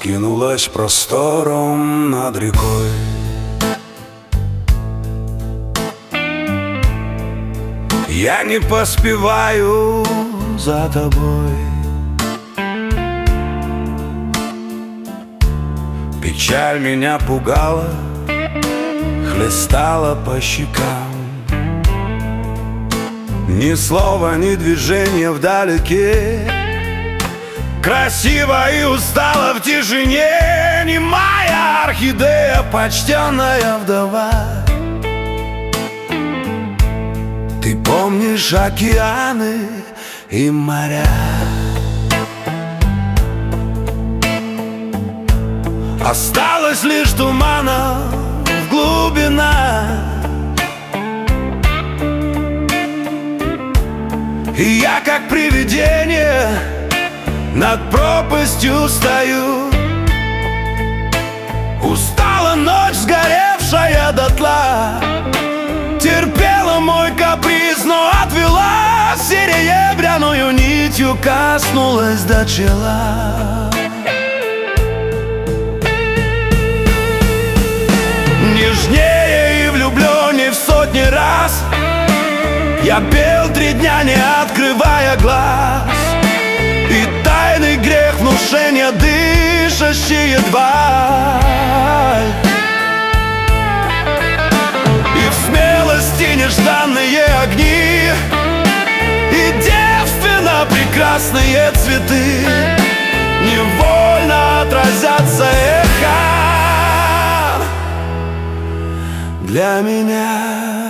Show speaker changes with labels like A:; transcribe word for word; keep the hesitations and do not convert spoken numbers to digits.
A: раскинулась простором над рекой. Я не поспеваю за тобой. Печаль меня пугала, хлестала по щекам. Ни слова, ни движения вдалеке. Красиво и устала в тишине немая орхидея, почтенная вдова. Ты помнишь океаны и моря, осталось лишь тумана в глубинах. И я, как привидение, над пропастью стою. Устала ночь, сгоревшая дотла, терпела мой каприз, но отвела серебряную нитью, коснулась до чела. Нежнее и влюбленнее в сотни раз я пел три дня, не открывая глаз. И тайный грех внушения, дышащий едва. И в смелости нежданные огни, и девственно прекрасные цветы невольно отразятся эхом для меня.